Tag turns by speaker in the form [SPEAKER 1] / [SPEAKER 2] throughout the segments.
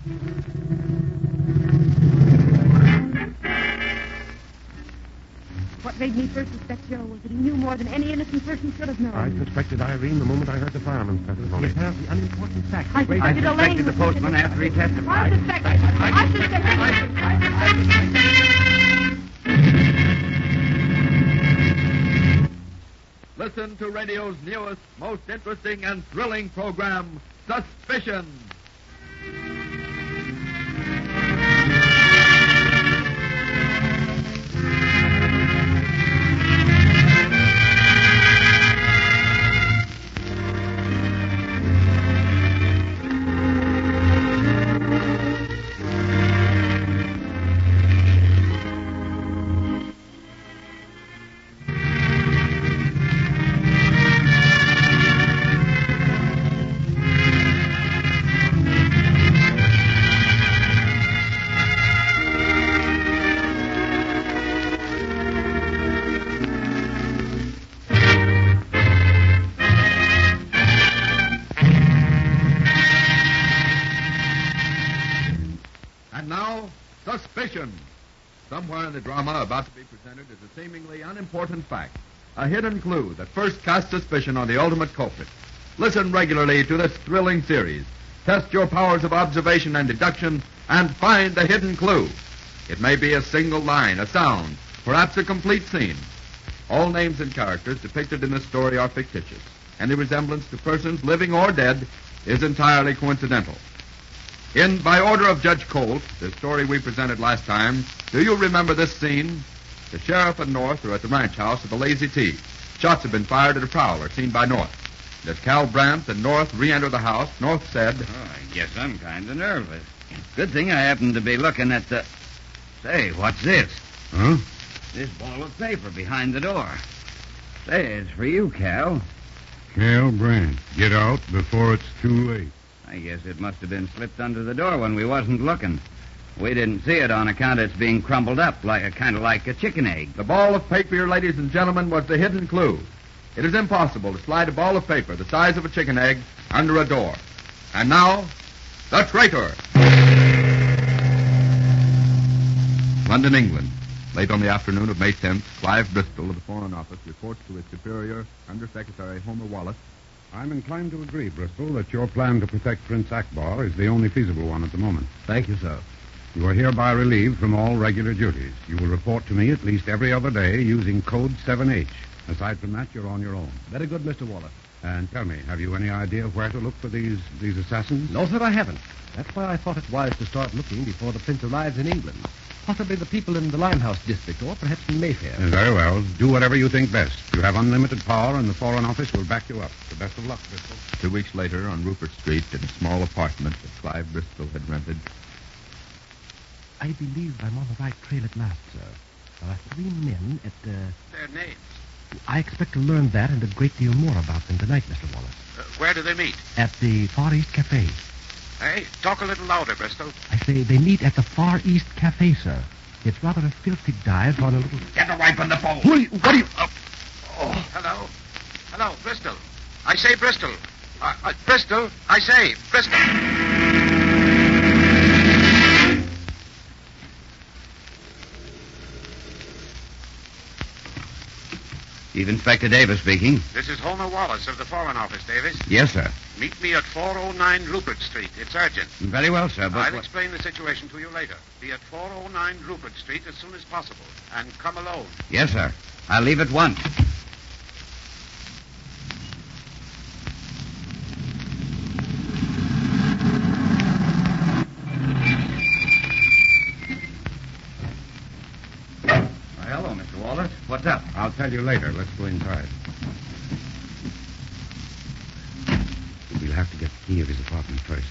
[SPEAKER 1] What made me first suspect Joe was that he knew more than any innocent person should have known.
[SPEAKER 2] I suspected Irene the moment I heard the fireman's testimony.
[SPEAKER 3] You have the unimportant fact.
[SPEAKER 1] I suspected
[SPEAKER 3] the postman after he testified.
[SPEAKER 1] I suspected.
[SPEAKER 4] Listen to radio's newest, most interesting and thrilling program, Suspicion. And now, Suspicion. Somewhere in the drama about to be presented is a seemingly unimportant fact, a hidden clue that first casts suspicion on the ultimate culprit. Listen regularly to this thrilling series. Test your powers of observation and deduction and find the hidden clue. It may be a single line, a sound, perhaps a complete scene. All names and characters depicted in this story are fictitious. Any resemblance to persons living or dead is entirely coincidental. In By Order of Judge Colt, the story we presented last time, do you remember this scene? The sheriff and North are at the ranch house of the Lazy T. Shots have been fired at a prowler seen by North. And as Cal Brandt and North re-enter the house, North said,
[SPEAKER 5] I guess I'm kind of nervous. Good thing I happened to be looking at the... Say, what's this?
[SPEAKER 2] Huh?
[SPEAKER 5] This ball of paper behind the door. Say, it's for you, Cal.
[SPEAKER 2] Cal Brandt, get out before it's too late.
[SPEAKER 5] I guess it must have been slipped under the door when we wasn't looking. We didn't see it on account it's being crumbled up, kind of like a chicken egg.
[SPEAKER 4] The ball of paper, ladies and gentlemen, was the hidden clue. It is impossible to slide a ball of paper the size of a chicken egg under a door. And now, the traitor. London, England. Late on the afternoon of May 10th, Clive Bristol of the Foreign Office reports to his superior, Under Secretary Homer Wallace.
[SPEAKER 2] I'm inclined to agree, Bristol, that your plan to protect Prince Akbar is the only feasible one at the moment.
[SPEAKER 3] Thank you, sir.
[SPEAKER 2] You are hereby relieved from all regular duties. You will report to me at least every other day using code 7H. Aside from that, you're on your own.
[SPEAKER 3] Very good, Mr. Wallace.
[SPEAKER 2] And tell me, have you any idea where to look for these assassins?
[SPEAKER 3] No, sir, I haven't. That's why I thought it wise to start looking before the prince arrives in England. Possibly the people in the Limehouse district, or perhaps in Mayfair.
[SPEAKER 2] Very well. Do whatever you think best. You have unlimited power, and the Foreign Office will back you up. The best of luck, Bristol.
[SPEAKER 4] 2 weeks later, on Rupert Street, in a small apartment that Clive Bristol had rented.
[SPEAKER 3] I believe I'm on the right trail at last, sir. There are 3 men at
[SPEAKER 6] Their names?
[SPEAKER 3] I expect to learn that and a great deal more about them tonight, Mr. Wallace.
[SPEAKER 6] Where do they meet?
[SPEAKER 3] At the Far East Cafe.
[SPEAKER 6] Hey, talk a little louder, Bristol.
[SPEAKER 3] I say they meet at the Far East Cafe, sir. It's rather a filthy dive on a little...
[SPEAKER 6] Get away from the phone.
[SPEAKER 3] What are you...
[SPEAKER 6] Hello? Hello, Bristol. I say Bristol. Bristol, I say Bristol.
[SPEAKER 5] Chief Inspector Davis speaking.
[SPEAKER 6] This is Homer Wallace of the Foreign Office, Davis.
[SPEAKER 5] Yes, sir.
[SPEAKER 6] Meet me at 409 Rupert Street. It's urgent.
[SPEAKER 5] Very well, sir, but...
[SPEAKER 6] I'll explain the situation to you later. Be at 409 Rupert Street as soon as possible. And come alone.
[SPEAKER 5] Yes, sir. I'll leave at once. Hello, Mr. Wallace. What's up?
[SPEAKER 2] I'll tell you later. Let's go inside. We'll have to get the key of his apartment first.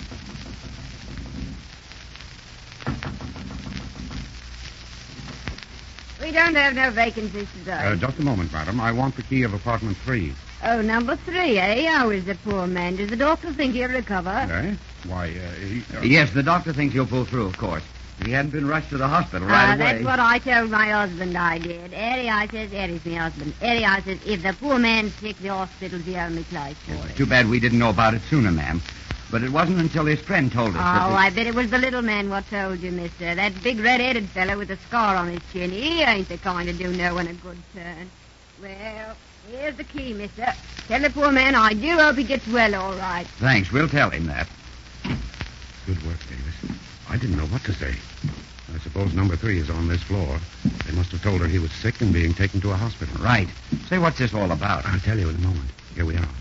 [SPEAKER 1] We don't have no vacancies today.
[SPEAKER 2] Just a moment, madam. I want the key of apartment 3.
[SPEAKER 1] Oh, number 3, eh? How is the poor man? Does the doctor think he'll recover?
[SPEAKER 2] Eh? Why,
[SPEAKER 5] Yes, the doctor thinks he'll pull through, of course. If he hadn't been rushed to the hospital right away...
[SPEAKER 1] That's what I told my husband I did. Eddie, I says, Eddie's my husband. Eddie, I says, if the poor man's sick, the hospital's the only place for him.
[SPEAKER 5] Too bad we didn't know about it sooner, ma'am. But it wasn't until his friend told us
[SPEAKER 1] Oh,
[SPEAKER 5] that...
[SPEAKER 1] I bet it was the little man what told you, mister. That big red-headed fellow with a scar on his chin. He ain't the kind to do no one a good turn. Well, here's the key, mister. Tell the poor man I do hope he gets well all right.
[SPEAKER 5] Thanks, we'll tell him that.
[SPEAKER 2] Good work, Davis. I didn't know what to say. I suppose number 3 is on this floor. They must have told her he was sick and being taken to a hospital.
[SPEAKER 5] Right. Say, what's this all about?
[SPEAKER 2] I'll tell you in a moment. Here we are.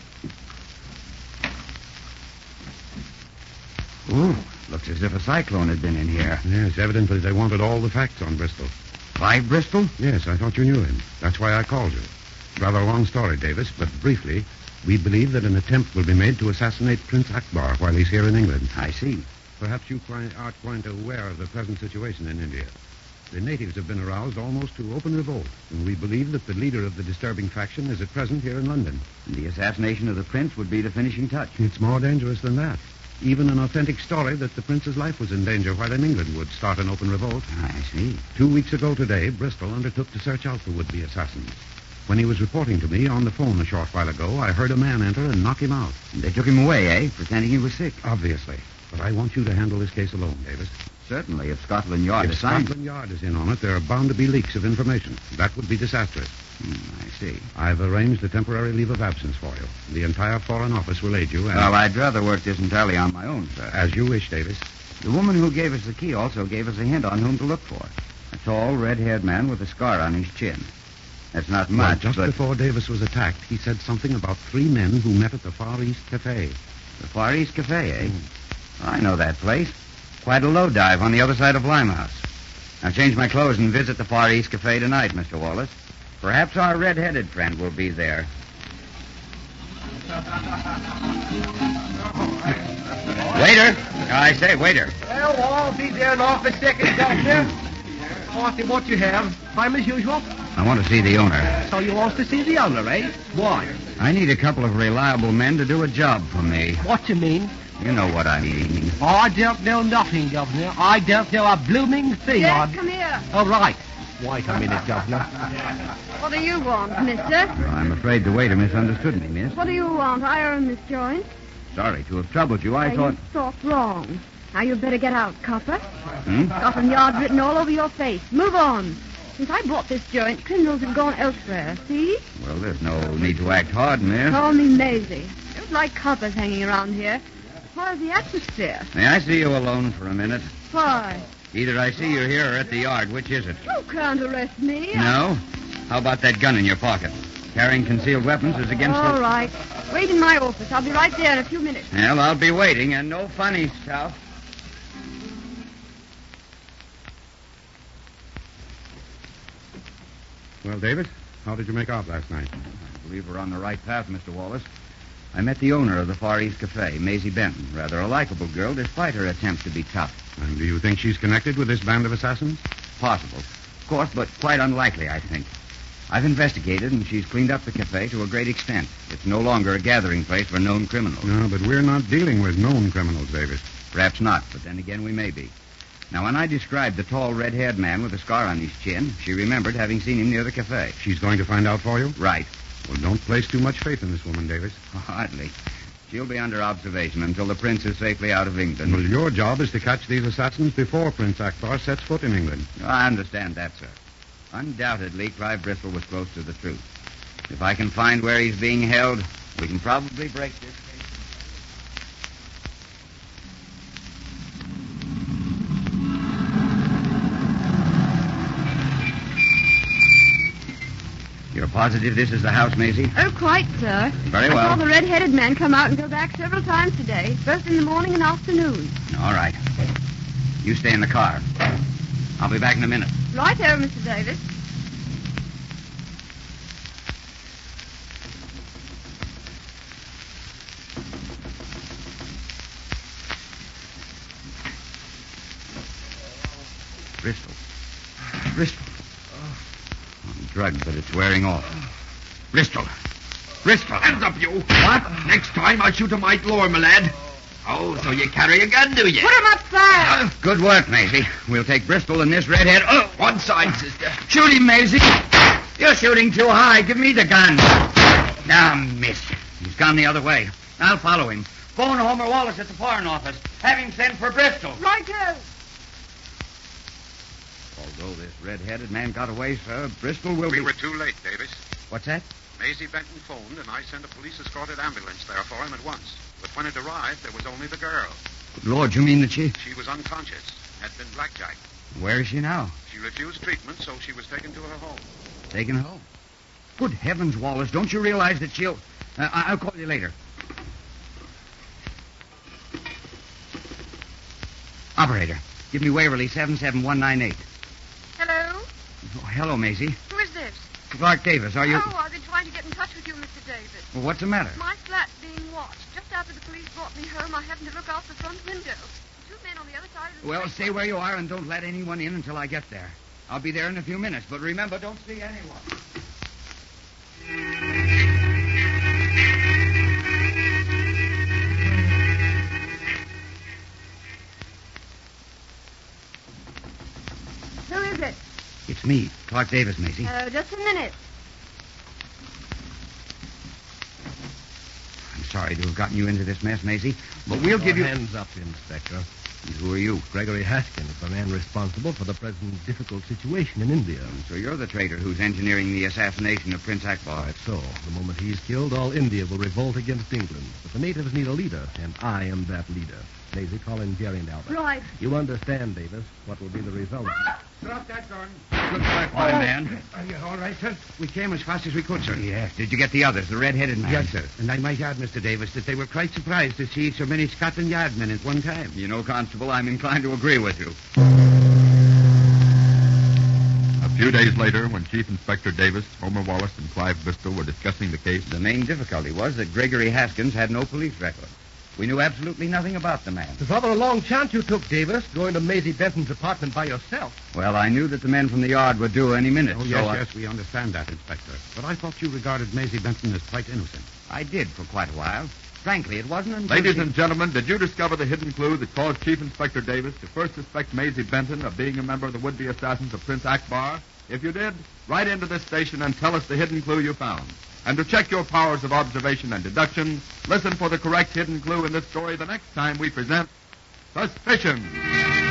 [SPEAKER 5] Ooh, looks as if a cyclone had been in here.
[SPEAKER 2] Yes, evidently they wanted all the facts on Bristol.
[SPEAKER 5] Clive Bristol?
[SPEAKER 2] Yes, I thought you knew him. That's why I called you. Rather a long story, Davis, but briefly, we believe that an attempt will be made to assassinate Prince Akbar while he's here in England.
[SPEAKER 5] I see.
[SPEAKER 2] Perhaps you aren't quite aware of the present situation in India. The natives have been aroused almost to open revolt, and we believe that the leader of the disturbing faction is at present here in London.
[SPEAKER 5] And the assassination of the prince would be the finishing touch.
[SPEAKER 2] It's more dangerous than that. Even an authentic story that the prince's life was in danger while in England would start an open revolt.
[SPEAKER 5] I see.
[SPEAKER 2] 2 weeks ago today, Bristol undertook to search out the would-be assassins. When he was reporting to me on the phone a short while ago, I heard a man enter and knock him out.
[SPEAKER 5] And they took him away, eh? Pretending he was sick.
[SPEAKER 2] Obviously. But I want you to handle this case alone, Davis.
[SPEAKER 5] Certainly, if Scotland Yard
[SPEAKER 2] If
[SPEAKER 5] decides...
[SPEAKER 2] Scotland Yard is in on it, there are bound to be leaks of information. That would be disastrous.
[SPEAKER 5] I see.
[SPEAKER 2] I've arranged a temporary leave of absence for you. The entire Foreign Office will aid you. And
[SPEAKER 5] Well, I'd rather work this entirely on my own, sir.
[SPEAKER 2] As you wish, Davis.
[SPEAKER 5] The woman who gave us the key also gave us a hint on whom to look for. A tall, red-haired man with a scar on his chin. That's not
[SPEAKER 2] Well,
[SPEAKER 5] much,
[SPEAKER 2] just
[SPEAKER 5] but...
[SPEAKER 2] before Davis was attacked, he said something about 3 men who met at the Far East Cafe.
[SPEAKER 5] The Far East Cafe, eh? I know that place. Quite a low dive on the other side of Limehouse. I'll change my clothes and visit the Far East Cafe tonight, Mr. Wallace. Perhaps our red-headed friend will be there. Waiter! I say, waiter.
[SPEAKER 3] Well, I'll be there in half a second, Governor. Marty, what you have? Time as usual?
[SPEAKER 5] I want to see the owner.
[SPEAKER 3] So you want to see the owner, eh? Why?
[SPEAKER 5] I need a couple of reliable men to do a job for me.
[SPEAKER 3] What you mean?
[SPEAKER 5] You know what I mean.
[SPEAKER 3] I don't know nothing, Governor. I don't know a blooming thing.
[SPEAKER 1] Yes, come here.
[SPEAKER 3] Oh, right. Wait a minute, Governor.
[SPEAKER 1] What do you want, mister?
[SPEAKER 5] Well, I'm afraid the waiter misunderstood me, miss.
[SPEAKER 1] What do you want? I own this joint.
[SPEAKER 5] Sorry to have troubled you. I
[SPEAKER 1] Now,
[SPEAKER 5] thought...
[SPEAKER 1] You thought wrong. Now you better get out, copper.
[SPEAKER 5] Hmm?
[SPEAKER 1] Scotland Yard written all over your face. Move on. Since I bought this joint, criminals have gone elsewhere. See?
[SPEAKER 5] Well, there's no need to act hard, miss.
[SPEAKER 1] Call me Maisie. Don't like coppers hanging around here. How's the atmosphere?
[SPEAKER 5] May I see you alone for a minute?
[SPEAKER 1] Why?
[SPEAKER 5] Either I see you here or at the yard. Which is it?
[SPEAKER 1] You can't arrest me.
[SPEAKER 5] No? How about that gun in your pocket? Carrying concealed weapons is against
[SPEAKER 1] All
[SPEAKER 5] the...
[SPEAKER 1] right. Wait in my office. I'll be right there in a few minutes.
[SPEAKER 5] Well, I'll be waiting, and no funny stuff.
[SPEAKER 2] Well, Davis, how did you make out last night?
[SPEAKER 5] I believe we're on the right path, Mr. Wallace. I met the owner of the Far East Cafe, Maisie Benton. Rather a likable girl, despite her attempts to be tough.
[SPEAKER 2] And do you think she's connected with this band of assassins?
[SPEAKER 5] Possible. Of course, but quite unlikely, I think. I've investigated, and she's cleaned up the cafe to a great extent. It's no longer a gathering place for known criminals.
[SPEAKER 2] No, but we're not dealing with known criminals, Davis.
[SPEAKER 5] Perhaps not, but then again we may be. Now, when I described the tall, red-haired man with a scar on his chin, she remembered having seen him near the cafe.
[SPEAKER 2] She's going to find out for you?
[SPEAKER 5] Right.
[SPEAKER 2] Well, don't place too much faith in this woman, Davis.
[SPEAKER 5] Hardly. She'll be under observation until the prince is safely out of England.
[SPEAKER 2] Well, your job is to catch these assassins before Prince Akbar sets foot in England.
[SPEAKER 5] I understand that, sir. Undoubtedly, Clive Bristol was close to the truth. If I can find where he's being held, we can probably break this case. You're positive this is the house, Maisie?
[SPEAKER 1] Oh, quite, sir.
[SPEAKER 5] Very well.
[SPEAKER 1] I saw the red-headed man come out and go back several times today, both in the morning and afternoon.
[SPEAKER 5] All right. You stay in the car. I'll be back in a minute.
[SPEAKER 1] Right over, Mr. Davis.
[SPEAKER 5] Bristol. Bristol. I'm drugged, but it's wearing off. Bristol. Bristol.
[SPEAKER 6] Hands up, you. What? Next time I'll shoot a mite lower, my lad. Oh, so you carry a gun, do you?
[SPEAKER 1] Put him up, sir.
[SPEAKER 5] Good work, Maisie. We'll take Bristol and this redhead. Oh,
[SPEAKER 6] One side, sister.
[SPEAKER 5] shoot him, Maisie. You're shooting too high. Give me the gun. Now, miss. He's gone the other way. I'll follow him. Phone Homer Wallace at the Foreign Office. Have him send for Bristol.
[SPEAKER 1] Righto.
[SPEAKER 5] Although this red-headed man got away, sir, Bristol will
[SPEAKER 6] We
[SPEAKER 5] be...
[SPEAKER 6] were too late, Davis.
[SPEAKER 5] What's that?
[SPEAKER 6] Maisie Benton phoned, and I sent a police-escorted ambulance there for him at once. But when it arrived, there was only the girl.
[SPEAKER 5] Good Lord, you mean that she...
[SPEAKER 6] She was unconscious, had been blackjacked.
[SPEAKER 5] Where is she now?
[SPEAKER 6] She refused treatment, so she was taken to her home.
[SPEAKER 5] Taken home. Good heavens, Wallace, don't you realize that she'll... I'll call you later. Operator, give me Waverly 77198.
[SPEAKER 7] Hello?
[SPEAKER 5] Oh, hello, Maisie.
[SPEAKER 7] Who is this?
[SPEAKER 5] Clark Davis, are you...
[SPEAKER 7] Oh, I've been trying to get in touch with you, Mr. Davis.
[SPEAKER 5] Well, what's the matter?
[SPEAKER 7] My flat's being watched. Just after the police brought me home, I happened to look out the front window. Two men on the other side of the
[SPEAKER 5] Well,
[SPEAKER 7] street.
[SPEAKER 5] stay where you are and don't let anyone in until I get there. I'll be there in a few minutes, but remember, don't see anyone.
[SPEAKER 1] Who is it?
[SPEAKER 5] It's me, Clark Davis, Maisie.
[SPEAKER 1] Just a minute.
[SPEAKER 5] I'm sorry to have gotten you into this mess, Maisie, but we'll give you...
[SPEAKER 3] Hands up, Inspector.
[SPEAKER 5] And who are you?
[SPEAKER 3] Gregory Haskins, the man responsible for the present difficult situation in India.
[SPEAKER 5] So you're the traitor who's engineering the assassination of Prince Akbar.
[SPEAKER 3] That's so. The moment he's killed, all India will revolt against England. But the natives need a leader, and I am that leader. Maisie, call in Jerry and Albert.
[SPEAKER 1] Right.
[SPEAKER 3] You understand, Davis, what will be the result.
[SPEAKER 2] Drop that gun.
[SPEAKER 5] Good work, my man.
[SPEAKER 2] Are you all right, sir? We came as fast as we could, sir.
[SPEAKER 5] Yes. Did you get the others, the red-headed man?
[SPEAKER 2] Yes, sir. And I might add, Mr. Davis, that they were quite surprised to see so many Scotland Yard men at one time.
[SPEAKER 5] You know, Constable, I'm inclined to agree with you.
[SPEAKER 4] A few days later, when Chief Inspector Davis, Homer Wallace, and Clive Bristol were discussing the case,
[SPEAKER 5] The main difficulty was that Gregory Haskins had no police record. We knew absolutely nothing about the man.
[SPEAKER 3] It's rather a long chance you took, Davis, going to Maisie Benton's apartment by yourself.
[SPEAKER 5] Well, I knew that the men from the yard would do any minute.
[SPEAKER 2] Oh,
[SPEAKER 5] so
[SPEAKER 2] yes, we understand that, Inspector. But I thought you regarded Maisie Benton as quite innocent.
[SPEAKER 5] I did for quite a while. Frankly, it wasn't until...
[SPEAKER 4] ladies
[SPEAKER 5] she-
[SPEAKER 4] and gentlemen, did you discover the hidden clue that caused Chief Inspector Davis to first suspect Maisie Benton of being a member of the would-be assassins of Prince Akbar? If you did, write into this station and tell us the hidden clue you found. And to check your powers of observation and deduction, listen for the correct hidden clue in this story the next time we present Suspicion.